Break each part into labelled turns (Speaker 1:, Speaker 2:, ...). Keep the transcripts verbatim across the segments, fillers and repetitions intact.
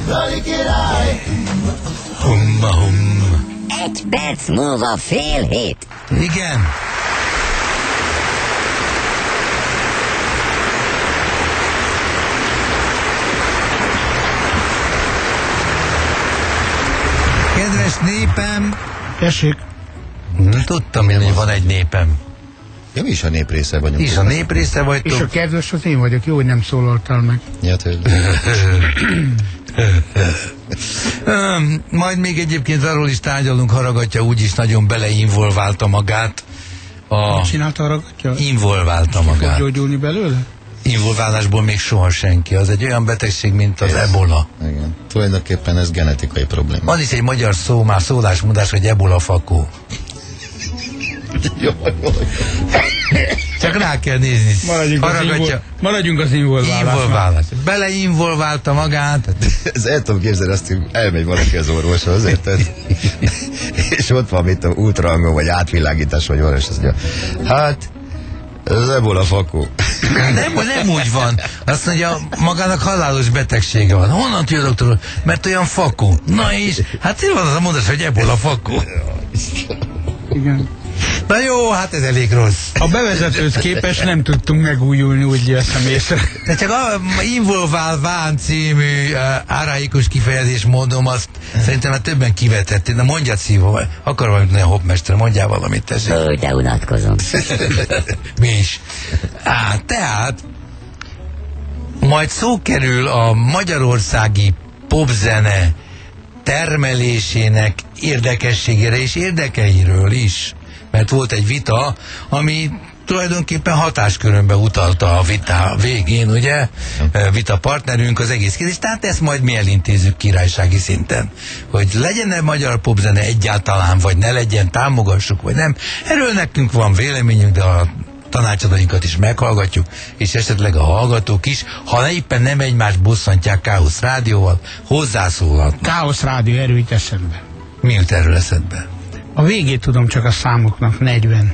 Speaker 1: Dali király.
Speaker 2: Humma hum.
Speaker 3: Egy perc múlva fél hét.
Speaker 2: Igen. Kedves népem.
Speaker 4: Tessék.
Speaker 2: Tudtam én, hogy van egy népem.
Speaker 1: Ja, mi is a néprésze vagyunk.
Speaker 2: És a néprésze vagytok.
Speaker 4: És a kedves az én vagyok, jó, hogy nem szólaltál meg.
Speaker 1: Ja, tőle.
Speaker 2: Majd még egyébként arról is tárgyalunk, Haragatja úgyis nagyon beleinvolválta magát. A...
Speaker 4: Csinálta Haragatja?
Speaker 2: Involválta magát.
Speaker 4: Fog gyógyulni belőle?
Speaker 2: Involválásból még soha senki. Az egy olyan betegség, mint az ez. ebola.
Speaker 1: Igen. Tulajdonképpen ez genetikai probléma.
Speaker 2: Van is egy magyar szó, már szólásmondás, hogy ebola fakó.
Speaker 1: Jó, jó.
Speaker 2: Csak rá kell nézni.
Speaker 4: Maradjunk az, invol... Maradjunk az involválásnak.
Speaker 2: Involválás. Beleinvolválta magát.
Speaker 1: Ez el tudom képzelni, azt, hogy elmegy valaki az orvoshoz, érted? És ott van, mit a ultrahangon, vagy átvilágítás, vagy valami, és azt mondja, hát, ez az ebola fakó.
Speaker 2: Nem, nem úgy van. Azt mondja, magának halálos betegsége van. Honnan tudja, doktor? Mert olyan fakó. Na és, hát így van az a mondás, hogy ebola fakó.
Speaker 4: Igen.
Speaker 2: Na jó, hát ez elég rossz.
Speaker 4: A bevezetőhöz képest nem tudtunk megújulni, úgy veszem észre.
Speaker 2: De csak a Involválván című uh, áraikus kifejezés mondom, azt szerintem már többen kivetették. Na mondjad, Szívó, akar valamit nagyon hoppmester, mondjál valamit, tessék.
Speaker 3: Ó, de unatkozom.
Speaker 2: Mi is. Á, tehát majd szó kerül a magyarországi popzene termelésének érdekességére és érdekeiről is. Mert volt egy vita, ami tulajdonképpen hatáskörönbe utalta a vita végén, ugye? Vita partnerünk az egész kérdés, tehát ezt majd mi elintézzük királysági szinten. Hogy legyen-e magyar popzene egyáltalán, vagy ne legyen, támogassuk, vagy nem. Erről nekünk van véleményünk, de a tanácsadóinkat is meghallgatjuk, és esetleg a hallgatók is, ha éppen nem egymást bosszantják Káosz Rádióval, hozzászólhatnak.
Speaker 4: Káosz Rádió, erről jut eszembe.
Speaker 2: Mi jut erről eszedbe?
Speaker 4: A végét tudom csak a számoknak, negyven.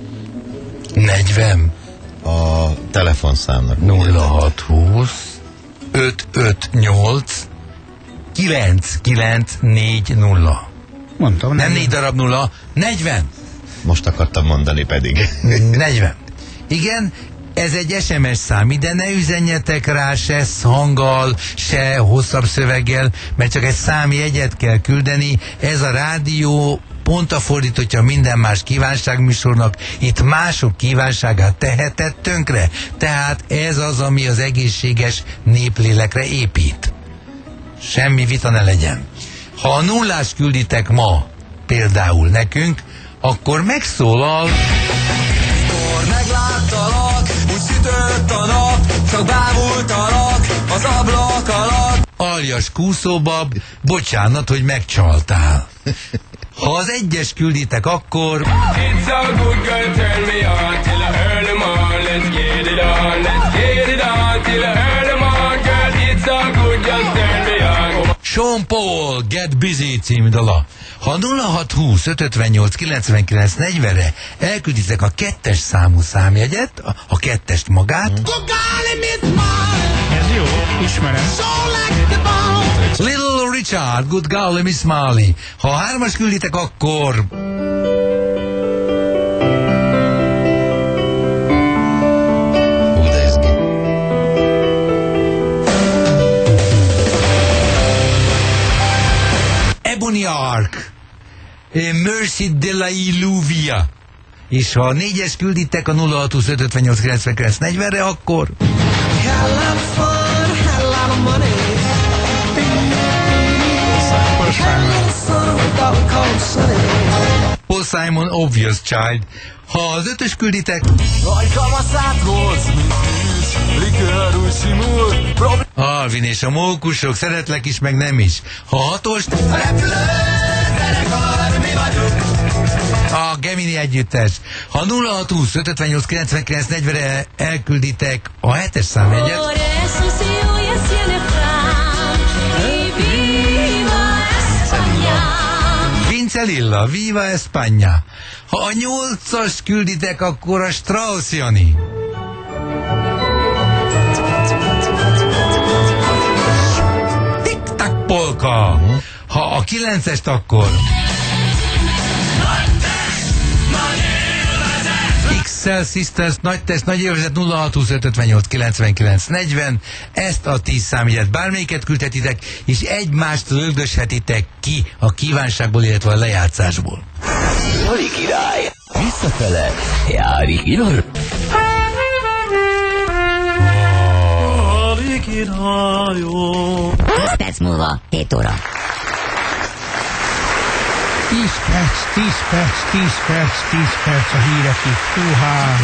Speaker 2: negyven?
Speaker 1: A telefonszámnak.
Speaker 2: nulla hat húsz öt öt nyolc kilenc kilenc négy nulla.
Speaker 4: Mondtam.
Speaker 2: Nem négy darab nulla, negyven.
Speaker 1: Most akartam mondani pedig.
Speaker 2: negyven. Igen, ez egy es em es szám, de ne üzenjetek rá se hanggal, se hosszabb szöveggel, mert csak egy számjegyet kell küldeni. Ez a rádió pont a fordítottja minden más kívánságműsornak, itt mások kívánságát tehetett tönkre. Tehát ez az, ami az egészséges néplélekre épít. Semmi vita ne legyen. Ha a nullás külditek ma, például nekünk, akkor megszólal...
Speaker 5: Mikor megláttalak, úgy sütött a nap, csak bámultalak az ablak alatt.
Speaker 2: Aljas kúszóbab, bocsánat, hogy megcsaltál. Ha az egyes külditek, akkor...
Speaker 6: It's a good girl, turn me on till I earn them on. Let's get it on, let's get it on till I earn them on. Girl, it's a good, just turn me on.
Speaker 2: Sean Paul, Get Busy című dala. Ha nulla hat húsz öt ötvennyolc kilencvenkilenc negyvenre elkülditek a kettes számú számjegyet, a, a kettest magát.
Speaker 4: Ez jó, ismerem.
Speaker 2: Little Richard, Good Golly Miss Molly. Ha a hármas külditek, akkor... Ebony Ark, Mercy de la Illuvia. És ha a négyes külditek a nulla hat húsz öt ötvennyolc kilencvenkilenc negyvenre, akkor... Paul Simon, Obvious Child. Ha az ötös külditek... Alvin és a mókusok, szeretlek is, meg nem is. Ha a hatost... A Gemini együttes. Ha nulla hat húsz öt ötvennyolc kilencvenkilenc negyvenre elkülditek a hetes számjegyet... Vince Lilla, Viva España. Ha a nyolcas külditek, akkor a Strauss Jani. unoka. Ha a kilencest, akkor X-Cell Sisters, nagy teszt, nagy élvezet, nulla hat huszonöt ötvennyolc kilencvenkilenc negyven. Ezt a tíz számjegyet bármelyiket küldhetitek, és egymást lögdöshetitek ki a kívánságból, illetve a lejátszásból.
Speaker 7: Joli király, visszafele, Jári király. Joli királyom.
Speaker 3: öt perc múlva, hét óra.
Speaker 4: tíz perc, tíz perc, tíz perc, tíz perc a hírekig. Húhá!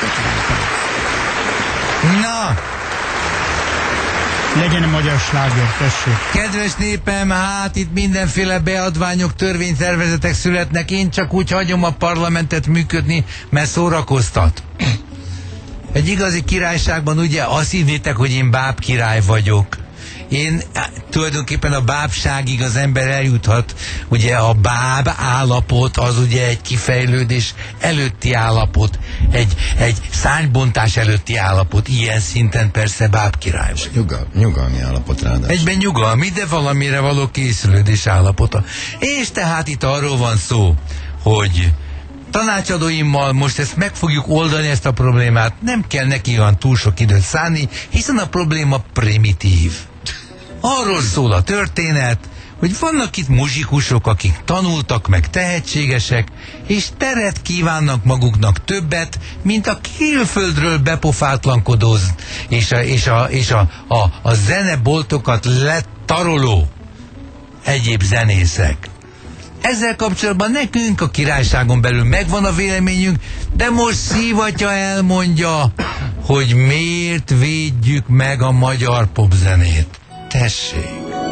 Speaker 2: Na,
Speaker 4: Legyen a magyar sláger, tessék.
Speaker 2: kedves népem, hát itt mindenféle beadványok, törvénytervezetek születnek, én csak úgy hagyom a parlamentet működni, mert szórakoztat. Egy igazi királyságban ugye azt hinnétek, hogy én báb király vagyok. Én tulajdonképpen a bábságig az ember eljuthat, ugye a báb állapot az ugye egy kifejlődés előtti állapot, egy, egy szárnybontás előtti állapot, ilyen szinten persze báb király vagy.
Speaker 1: Nyugal, nyugalmi állapot ráadásul.
Speaker 2: Egyben nyugalmi, de valamire való készülődés állapota. És tehát itt arról van szó, hogy tanácsadóimmal most ezt meg fogjuk oldani, ezt a problémát, nem kell neki olyan túl sok időt szánni, hiszen a probléma primitív. Arról szól a történet, hogy vannak itt muzsikusok, akik tanultak meg, tehetségesek, és teret kívánnak maguknak többet, mint a külföldről bepofátlankodó és a, és a, és a, a, a zeneboltokat letaroló egyéb zenészek. Ezzel kapcsolatban nekünk a királyságon belül megvan a véleményünk, de most Szivatya elmondja, hogy miért védjük meg a magyar popzenét. Tessék!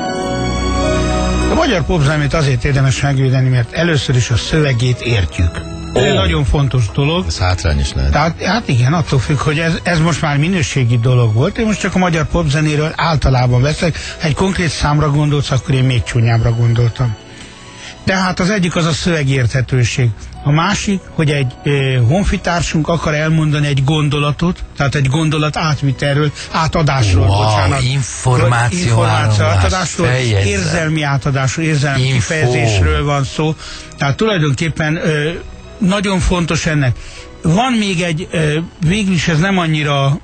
Speaker 4: A magyar popzenét azért érdemes megvédeni, mert először is a szövegét értjük. Ez egy nagyon fontos dolog.
Speaker 1: Ez hátrány is lehet.
Speaker 4: Tehát, hát igen, attól függ, hogy ez, ez most már minőségi dolog volt. Én most csak a magyar popzenéről általában veszek. Ha egy konkrét számra gondolsz, akkor én még csúnyábbra gondoltam. De hát az egyik az a szövegérthetőség. A másik, hogy egy e, honfitársunk akar elmondani egy gondolatot, tehát egy gondolat átvitelről, átadásról,
Speaker 2: wow,
Speaker 4: bocsánat.
Speaker 2: Információ,
Speaker 4: információ átadásról,
Speaker 2: feljegyzem.
Speaker 4: érzelmi átadásról, érzelmi
Speaker 2: Info.
Speaker 4: kifejezésről van szó. Tehát tulajdonképpen e, nagyon fontos ennek. Van még egy, e, végül is ez nem annyira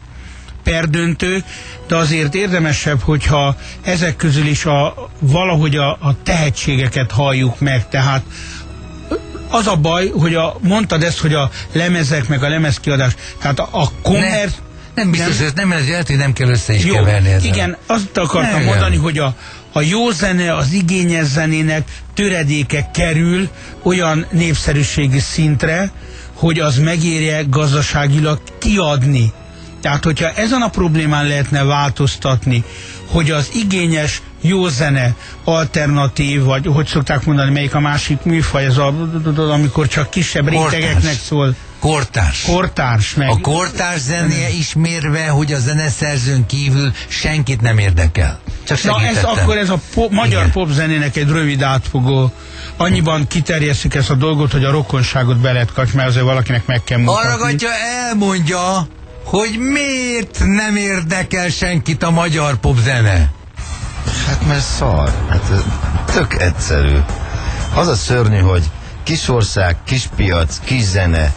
Speaker 4: perdöntő, de azért érdemesebb, hogyha ezek közül is a, valahogy a, a tehetségeket halljuk meg. Tehát az a baj, hogy a, mondtad ezt, hogy a lemezek, meg a lemezkiadás, tehát a, a kommerc...
Speaker 2: Ne, nem biztos, hogy nem, lehet, hogy nem kell össze is
Speaker 4: jó,
Speaker 2: keverni ezzel.
Speaker 4: Igen, azt akartam
Speaker 2: nem
Speaker 4: mondani,
Speaker 2: kell.
Speaker 4: hogy a, a jó zene, az igényes zenének töredéke kerül olyan népszerűségi szintre, hogy az megérje gazdaságilag kiadni. Tehát, hogyha ezen a problémán lehetne változtatni, hogy az igényes, jó zene, alternatív, vagy hogy szokták mondani, melyik a másik műfaj, ez a, amikor csak kisebb rétegeknek szól.
Speaker 2: Kortárs.
Speaker 4: Kortárs. Meg...
Speaker 2: A kortárs zenéje ismérve, hogy a zeneszerzőn kívül senkit nem érdekel. Csak
Speaker 4: Na ez akkor ez a po magyar
Speaker 2: Igen.
Speaker 4: popzenének egy rövid átfogó, annyiban kiterjesszük ezt a dolgot, hogy a rokonságot be lehet kapni, mert azért valakinek meg kell mutatni.
Speaker 2: Hallgatja, elmondja, hogy miért nem érdekel senkit a magyar popzene.
Speaker 1: Hát mert szar. Hát ez tök egyszerű. Az a szörnyű, hogy kis ország, kis piac, kis zene,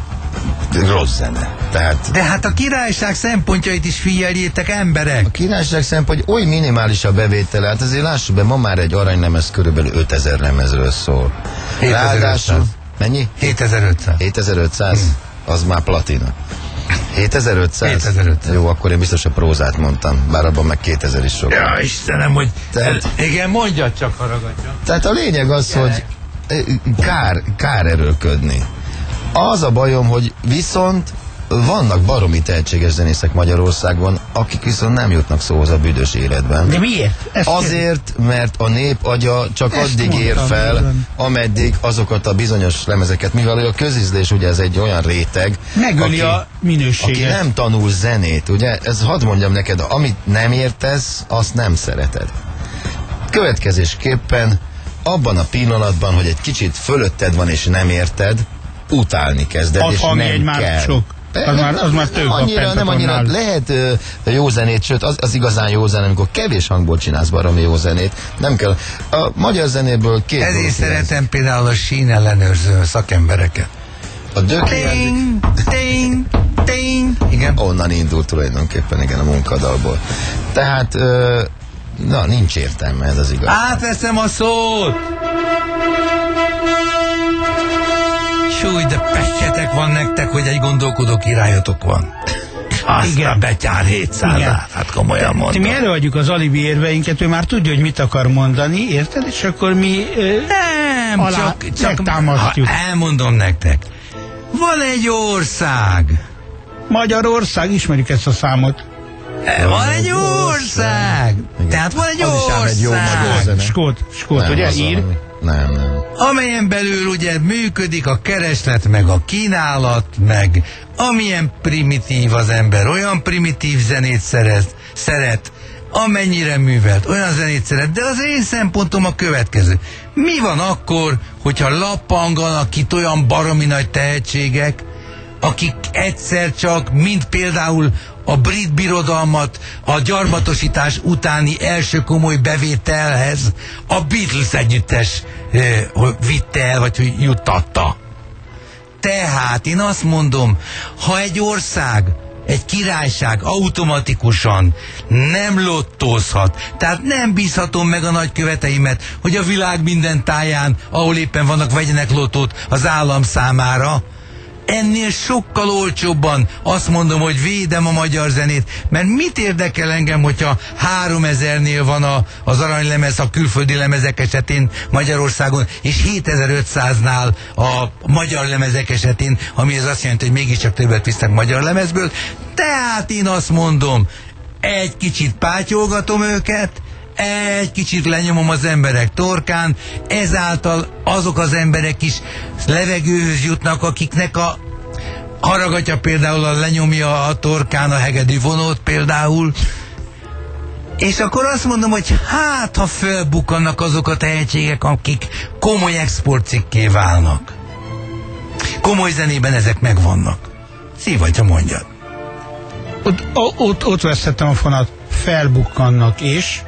Speaker 1: rossz zene. Tehát
Speaker 2: De hát a királyság szempontjait is figyeljétek, emberek.
Speaker 1: a királyság szempont, hogy oly minimális a bevétele, hát azért lássuk be, ma már egy aranylemez körülbelül ötezer lemezről szól. Ráadásul, mennyi?
Speaker 2: hétezer-ötszáz.
Speaker 1: hétezer-ötszáz? Hmm. Az már platina. hétezer-ötszáz?
Speaker 2: hétezer-ötszáz.
Speaker 1: Jó, akkor én biztos a prózát mondtam, bár abban meg kétezer is sok.
Speaker 2: Ja, Istenem, hogy...
Speaker 1: Tehát-
Speaker 2: Igen, mondja csak, haragadja.
Speaker 1: Tehát a lényeg az, hogy kár, kár erőlködni. Az a bajom, hogy viszont vannak baromi tehetséges zenészek Magyarországon, akik viszont nem jutnak szóhoz a büdös életben.
Speaker 4: De miért? Ezt
Speaker 1: Azért, mert a nép agya csak
Speaker 4: Ezt
Speaker 1: addig ér
Speaker 4: mondtam,
Speaker 1: fel,
Speaker 4: igen.
Speaker 1: ameddig azokat a bizonyos lemezeket, mivel a közízlés ugye ez egy olyan réteg,
Speaker 4: megöli
Speaker 1: aki,
Speaker 4: a minőséget.
Speaker 1: aki nem tanul zenét, ugye, ez hadd mondjam neked, amit nem értesz, azt nem szereted. Következésképpen abban a pillanatban, hogy egy kicsit fölötted van és nem érted, utálni kezded,
Speaker 4: Ad
Speaker 1: és
Speaker 4: hangjegy
Speaker 1: nem
Speaker 4: már
Speaker 1: kell.
Speaker 4: sok. Az már, az már több
Speaker 1: annyira,
Speaker 4: a
Speaker 1: nem annyira, lehet ö, jó zenét, sőt az, az igazán jó zene, amikor kevés hangból csinálsz baromi jó zenét. Nem kell. A magyar zenéből két
Speaker 2: Ezért
Speaker 1: dolog
Speaker 2: szeretem ez. Például a sín ellenőrző szakembereket.
Speaker 1: A dökérdő.
Speaker 2: Ting, ting, ting. Igen.
Speaker 1: Onnan indult tulajdonképpen, igen, a munkadalból. Tehát, ö, na, nincs értelme, ez az igaz.
Speaker 2: Átveszem a szót! Súly, de pestjetek van nektek, hogy egy gondolkodó királyotok van. Aztán betyár hétszázát, hát komolyan mondom.
Speaker 4: Mi előadjuk az alibi érveinket, ő már tudja, hogy mit akar mondani, érted? És akkor mi ö,
Speaker 2: nem,
Speaker 4: alá
Speaker 2: csak, csak
Speaker 4: támasztjuk.
Speaker 2: elmondom nektek. Van egy ország.
Speaker 4: Magyarország, ismerjük ezt a számot.
Speaker 2: Van egy ország. Tehát van egy
Speaker 1: Az is ám egy jó magyar
Speaker 2: ország.
Speaker 1: zene.
Speaker 4: Skót, Skót,
Speaker 1: Nem,
Speaker 4: ugye?
Speaker 1: az
Speaker 4: Ír.
Speaker 1: valami- Nem, nem.
Speaker 2: Amelyen belül ugye működik a kereslet, meg a kínálat, meg amilyen primitív az ember, olyan primitív zenét szeret, szeret, amennyire művelt, olyan zenét szeret, de az én szempontom a következő. Mi van akkor, hogyha lappanganak itt olyan baromi nagy tehetségek, akik egyszer csak, mint például a brit birodalmat a gyarmatosítás utáni első komoly bevételhez a Beatles együttes eh, vitte el, vagy hogy juttatta. Tehát én azt mondom, ha egy ország, egy királyság automatikusan nem lottózhat, tehát nem bízhatom meg a nagyköveteimet, hogy a világ minden táján, ahol éppen vannak, vegyenek lottót az állam számára, ennél sokkal olcsóbban azt mondom, hogy védem a magyar zenét, mert mit érdekel engem, hogyha háromezernél van a, az aranylemez a külföldi lemezek esetén Magyarországon, és hétezer-ötszáznál a magyar lemezek esetén, ami ez azt jelenti, hogy mégiscsak többet visznek magyar lemezből. Tehát én azt mondom, egy kicsit pátyolgatom őket, egy kicsit lenyomom az emberek torkán, ezáltal azok az emberek is levegőhöz jutnak, akiknek a haragatja például a lenyomja a torkán a hegedű vonót például, és akkor azt mondom, hogy hát, ha felbukkannak azok a tehetségek, akik komoly exportcikké válnak. Komoly zenében ezek megvannak. Szívatja, mondjad.
Speaker 4: Ott, ott, ott veszettem a fonat, felbukkannak, és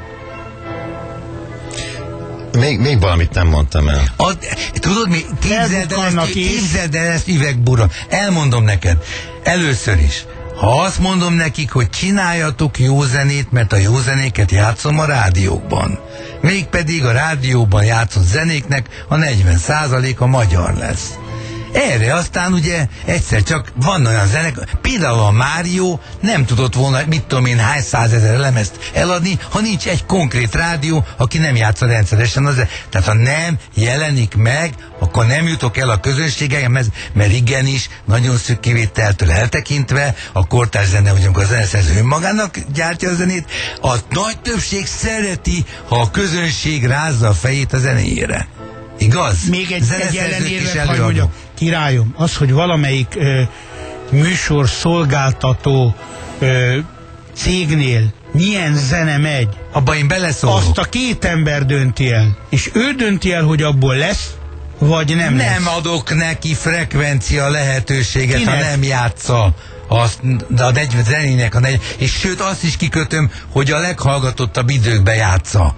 Speaker 1: Még, még valamit nem mondtam el.
Speaker 2: A, tudod mi? Képzeld el, ezt, képzeld el ezt üvegbura. Elmondom neked. Először is. Ha azt mondom nekik, hogy csináljatok jó zenét, mert a jó zenéket játszom a rádiókban. Mégpedig a rádióban játszott zenéknek a negyven százaléka magyar lesz. Erre aztán ugye egyszer csak van olyan zenek, például a Mário nem tudott volna, mit tudom én, hány százezer lemezt eladni, ha nincs egy konkrét rádió, aki nem játsza rendszeresen az. Tehát ha nem jelenik meg, akkor nem jutok el a közönségekhez, mert igenis, nagyon szűk kivételtől eltekintve, a kortárs zene, hogy amikor a zeneszerző önmagának gyártja a zenét, a nagy többség szereti, ha a közönség rázza a fejét a zenéjére. Igaz?
Speaker 4: Még egy, egy ellenérvet, hogy mondjak, királyom, az, hogy valamelyik ö, műsor szolgáltató ö, cégnél milyen zene megy,
Speaker 2: abba én beleszólok.
Speaker 4: Azt a két ember dönti el. És ő dönti el, hogy abból lesz, vagy nem lesz.
Speaker 2: Nem adok neki frekvencia lehetőséget,
Speaker 4: Kinek?
Speaker 2: ha nem játsza azt, de a negyven zenének a negyven, és sőt azt is kikötöm, hogy a leghallgatottabb időkben játsza.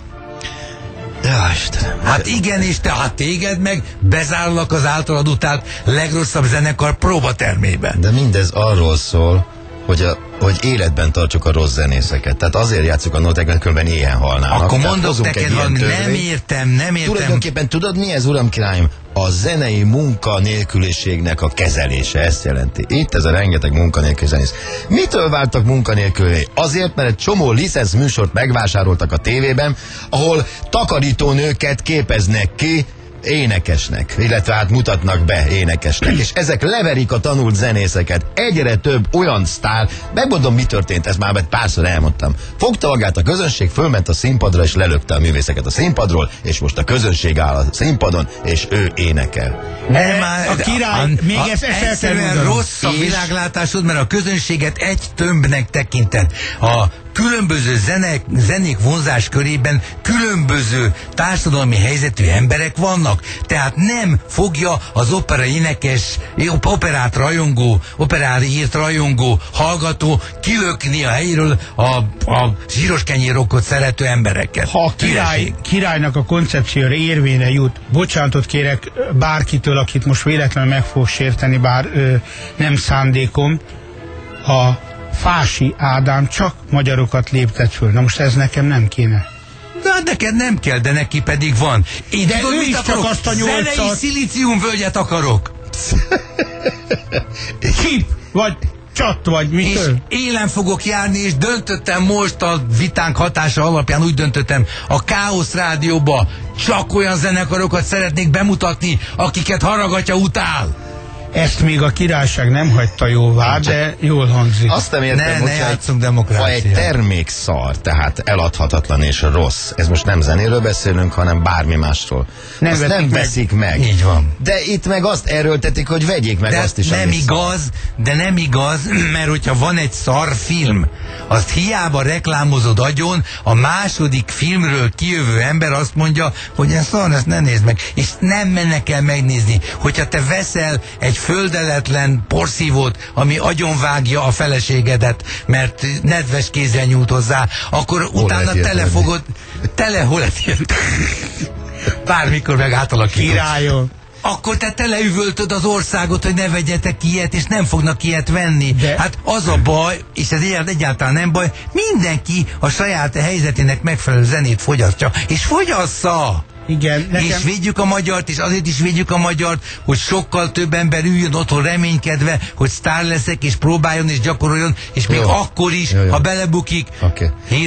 Speaker 1: Ja, Istenem.
Speaker 2: Hát igen, és te, hát téged meg bezárlak az általad utált legrosszabb zenekar próbatermében.
Speaker 1: De mindez arról szól, hogy, a, hogy életben tartsuk a rossz zenészeket. Tehát azért játszuk a nótákat, különben éhen halnának.
Speaker 2: Akkor
Speaker 1: Tehát
Speaker 2: mondok
Speaker 1: hozunk
Speaker 2: neked
Speaker 1: egy ilyen
Speaker 2: valami, nem
Speaker 1: törvényt.
Speaker 2: értem, nem értem.
Speaker 1: Tulajdonképpen tudod mi ez, uram királyom? A zenei munkanélküliségnek a kezelése, ezt jelenti. Itt ez a rengeteg munkanélküli zenész. Mitől váltak munkanélkülé? Azért, mert egy csomó licensz műsort megvásároltak a tévében, ahol takarítónőket képeznek ki énekesnek, illetve hát mutatnak be énekesnek, és ezek leverik a tanult zenészeket. Egyre több olyan sztár, megmondom, mi történt, ezt már párszor elmondtam. Fogta magát a közönség, fölment a színpadra, és lelökte a művészeket a színpadról, és most a közönség áll a színpadon, és ő énekel.
Speaker 2: Nem,
Speaker 4: a király,
Speaker 2: a,
Speaker 4: még
Speaker 2: a,
Speaker 4: ezt el kell
Speaker 2: egyszerűen
Speaker 4: mondanom.
Speaker 2: rossz a
Speaker 1: És-
Speaker 2: világlátásod, mert a közönséget egy tömbnek tekinted. A különböző zenek, zenék vonzás körében különböző társadalmi helyzetű emberek vannak. Tehát nem fogja az opera énekes, operát rajongó, operára írt rajongó hallgató kilökni a helyéről a, a zsíros kenyérokot szerető embereket.
Speaker 4: Ha a király, királynak a koncepcióra érvényre jut, bocsánatot kérek bárkitől, akit most véletlenül meg fog sérteni, bár ö, nem szándékom, a Fási Ádám csak magyarokat léptet föl. Na most ez nekem nem kéne.
Speaker 2: De neked nem kell, de neki pedig van. Én
Speaker 4: de
Speaker 2: tudod,
Speaker 4: ő
Speaker 2: mit
Speaker 4: is
Speaker 2: akarok?
Speaker 4: csak azt a nyolcat...
Speaker 2: Zenei szilíciumvölgyet akarok.
Speaker 4: Csip, vagy csat, vagy
Speaker 2: És
Speaker 4: mitől?
Speaker 2: élen fogok járni, és döntöttem most a vitánk hatása alapján, úgy döntöttem, a Káosz Rádióba csak olyan zenekarokat szeretnék bemutatni, akiket Haraghatya utál.
Speaker 4: Ezt még a királyság nem hagyta jóvá, de jól hangzik.
Speaker 1: Azt nem értem,
Speaker 2: Ne,
Speaker 1: hogy
Speaker 2: ne játszunk demokráciát.
Speaker 1: ha egy termék szar, tehát eladhatatlan és rossz, ez most nem zenéről beszélünk, hanem bármi másról.
Speaker 4: Nem
Speaker 1: azt
Speaker 4: veszik
Speaker 1: nem
Speaker 4: meg.
Speaker 1: veszik meg.
Speaker 2: Így van.
Speaker 1: De itt meg azt erőltetik, hogy vegyék meg
Speaker 2: De
Speaker 1: azt is,
Speaker 2: nem
Speaker 1: ami szar.
Speaker 2: igaz, de nem igaz, mert hogyha van egy szar film, azt hiába reklámozod agyon, a második filmről kijövő ember azt mondja, hogy ez szar, ezt ne nézd meg, és nem mennek el megnézni. Hogyha te veszel egy földeletlen porszívót, ami agyonvágja a feleségedet, mert nedves kézzel nyújt hozzá, akkor utána
Speaker 1: lehet ilyet
Speaker 2: tele
Speaker 1: venni?
Speaker 2: fogod, tele hol lehet ilyet? Bármikor meg átalakítod.
Speaker 4: Királyom.
Speaker 2: Akkor te teleüvöltöd az országot, hogy ne vegyetek ilyet, és nem fognak ilyet venni.
Speaker 4: De...
Speaker 2: Hát az a baj, és ez egyáltalán nem baj, mindenki a saját helyzetének megfelelő zenét fogyasztja, és fogyassza!
Speaker 4: Igen, nekem...
Speaker 2: És védjük a magyart, és azért is védjük a magyart, hogy sokkal több ember üljön otthon reménykedve, hogy sztár leszek, és próbáljon, és gyakoroljon, és még
Speaker 1: Jó.
Speaker 2: akkor is,
Speaker 1: Jó, jó.
Speaker 2: ha belebukik,
Speaker 1: Oké.
Speaker 2: hír